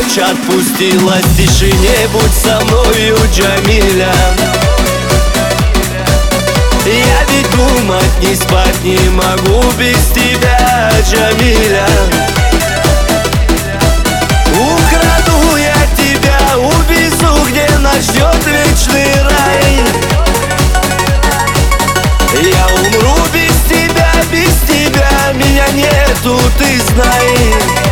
ночь отпустилась в тишине. Будь со мною, Джамиля. Я ведь думать, не спать не могу без тебя, Джамиля. Украду я тебя, увезу, где нас ждет вечный рай. Я умру без тебя, меня нету, ты знай.